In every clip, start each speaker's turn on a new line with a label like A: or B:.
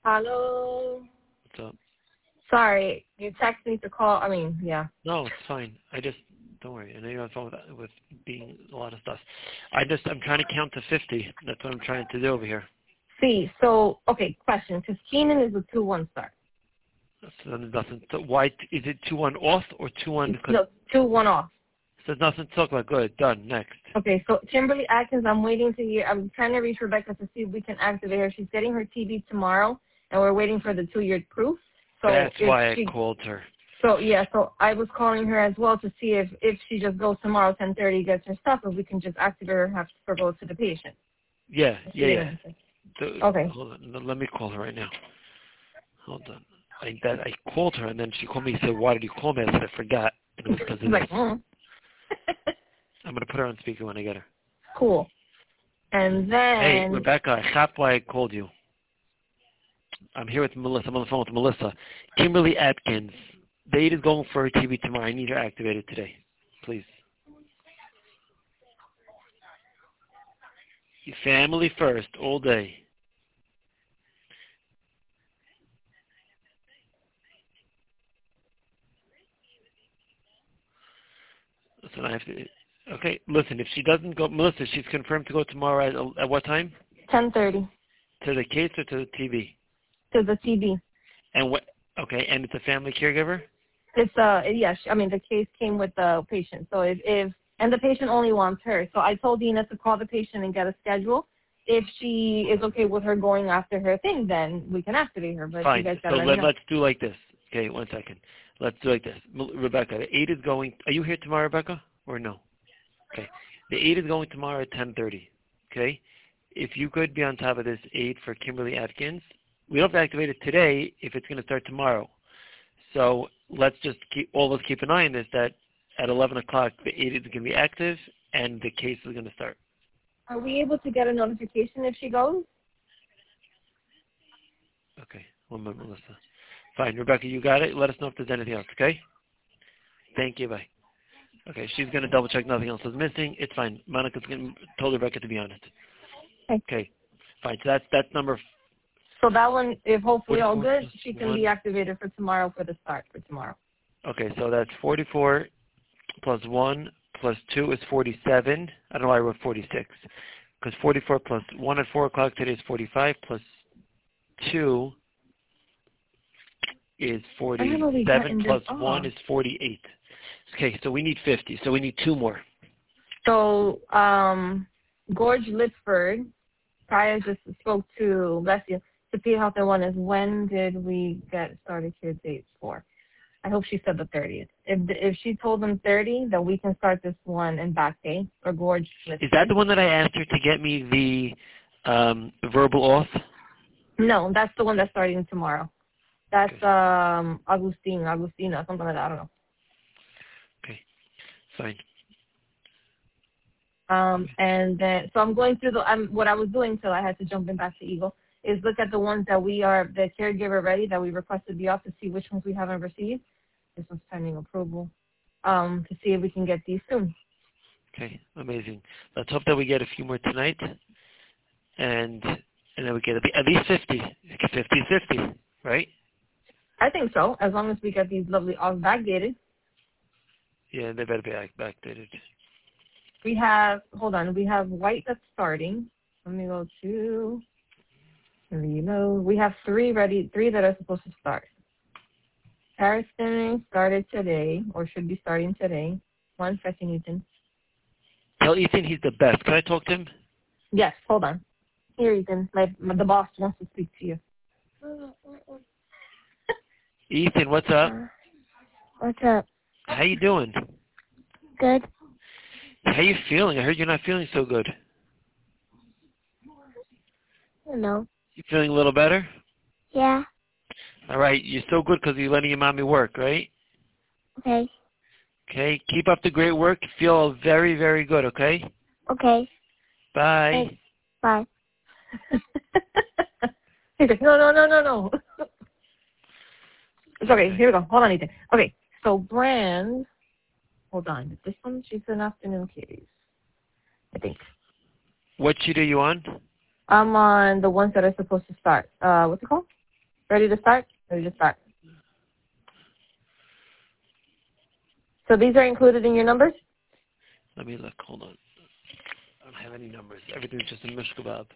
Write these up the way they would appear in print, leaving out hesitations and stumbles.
A: Hello.
B: What's up?
A: Sorry, you texted me to call. Yeah.
B: No, it's fine. Don't worry. I know you're on the phone with being a lot of stuff. I'm trying to count to 50. That's what I'm trying to do over here.
A: See, so, okay, question. Because Keenan is a 2-1 start.
B: So then there's nothing. So why, is it 2-1 off or 2-1?
A: No, 2-1 off.
B: So there's nothing to talk about. Good. Done. Next.
A: Okay, so Kimberly Atkins, I'm waiting to hear. I'm trying to reach Rebecca to see if we can activate her. She's getting her TB tomorrow, and we're waiting for the 2-year proof. So
B: That's why I called her.
A: So, yeah, so I was calling her as well to see if she just goes tomorrow, 10:30, gets her stuff, if we can just activate her and have her go to the patient.
B: Yeah. So,
A: okay.
B: Hold on. Let me call her right now. Hold on. I called her, and then she called me and said, why did you call me? I said, I forgot. And it was because of
A: like,
B: I'm going to put her on speaker when I get her.
A: Cool. And then...
B: Hey, Rebecca, I got why I called you. I'm here with Melissa. I'm on the phone with Melissa. Kimberly Atkins. The aide is going for her TV tomorrow. I need her activated today. Please. Family first, all day. Listen, I have to... Okay, listen, if she doesn't go... Melissa, she's confirmed to go tomorrow at what time?
A: 10:30.
B: To the case or to the TV?
A: To the TB.
B: And what? Okay, and it's a family caregiver?
A: It's yes. The case came with the patient. So and the patient only wants her. So I told Dina to call the patient and get a schedule. If she is okay with her going after her thing, then we can activate her. But
B: fine.
A: You guys
B: So
A: gotta
B: let's do like this. Okay, 1 second. Let's do like this. Rebecca, the aide is going. Are you here tomorrow, Rebecca, or no? Okay. The aide is going tomorrow at 10:30. Okay. If you could be on top of this aide for Kimberly Atkins, we don't have to activate it today if it's going to start tomorrow. So let's just keep an eye on this, that at 11 o'clock the aide is going to be active and the case is going to start.
A: Are we able to get a notification if she goes?
B: Okay. 1 minute, Melissa. Fine. Rebecca, you got it. Let us know if there's anything else, okay? Thank you. Bye. Okay, she's going to double check nothing else is missing. It's fine. Monica's told Rebecca to be on it. Okay. Fine. So that's number...
A: So that one, if hopefully all good, she can be activated for tomorrow for the start for tomorrow.
B: Okay, so that's 44 plus 1 plus 2 is 47. I don't know why I wrote 46. Because 44 plus 1 at 4 o'clock today is 45 plus 2 is 47 plus 1 is 48. Okay, so we need 50. So we need 2 more.
A: So Gorge Litford, prior just spoke to, bless you, the P Health and Wellness. When did we get started here dates for? I hope she said the 30th. If she told them 30, then we can start this one in back day for Gorge Litford.
B: Is that the one that I asked her to get me the verbal off?
A: No, that's the one that's starting tomorrow. That's Agustina, something like that. I don't know.
B: Okay, fine.
A: And then, so I'm going through what I was doing till I had to jump in back to Eagle is look at the ones that the caregiver ready, that we requested the off to see which ones we haven't received. This one's pending approval, to see if we can get these soon.
B: Okay, amazing. Let's hope that we get a few more tonight, and then we get at least 50. 50 is 50, right?
A: I think so, as long as we get these lovely offs backdated.
B: Yeah, they better be backdated.
A: We have white that's starting. Let me go to reload. We have 3 ready, 3 that are supposed to start. Harrison started today, or should be starting today. 1 second, Ethan.
B: Tell Ethan he's the best. Can I talk to him?
A: Yes, hold on. Here, Ethan. The boss wants to speak to you.
B: Ethan, what's up?
C: What's up?
B: How you doing?
C: Good.
B: How you feeling? I heard you're not feeling so good.
C: No.
B: You feeling a little better?
C: Yeah.
B: All right. You're so good because you're letting your mommy work, right?
C: Okay.
B: Okay. Keep up the great work. Feel very, very good, okay?
C: Okay.
B: Bye.
C: Thanks. Bye.
A: No. It's okay. Here we go. Hold on, Ethan. Okay. So Brand, hold on. This one, she's an afternoon case, I think.
B: What sheet are you on?
A: I'm on the ones that are supposed to start. What's it called? Ready to start? Ready to start. So these are included in your numbers?
B: Let me look. Hold on. I don't have any numbers. Everything's just a mishkabab.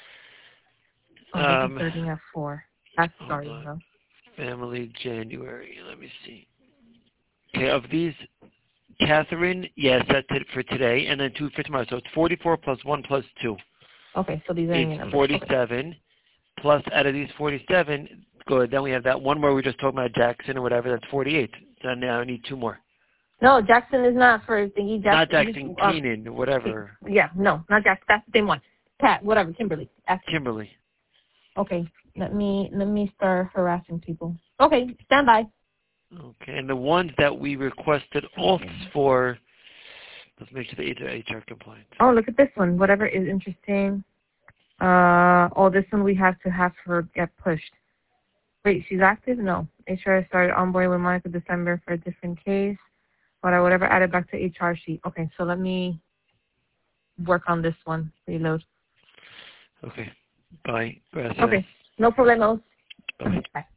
A: Starting at 4. That's starting,
B: Hold on.
A: though.
B: Family January. Let me see. Okay, of these, Catherine, yes, that's it for today, and then 2 for tomorrow. So it's 44 plus 1 plus 2.
A: Okay, so these are in your
B: It's
A: numbers.
B: 47. Okay. Plus, out of these 47, good. Then we have that one where we were just talking about Jackson or whatever. That's 48. So now I need 2 more.
A: No, Jackson is not for thingy.
B: Not Jackson, Keenan, whatever.
A: Yeah, no, not Jackson. That's the same one. Pat, whatever, Kimberly.
B: Kimberly.
A: Okay, let me start harassing people. Okay, stand by.
B: Okay, and the ones that we requested oaths for, let's make sure the HR compliant.
A: Oh, look at this one. Whatever is interesting. This one we have to have her get pushed. Wait, she's active? No. HR started onboarding with Monica December for a different case. Whatever added back to HR sheet. Okay, so let me work on this one. Reload.
B: Okay. Bye. Gracias.
A: Okay. No problemos.
B: Bye.
A: Bye.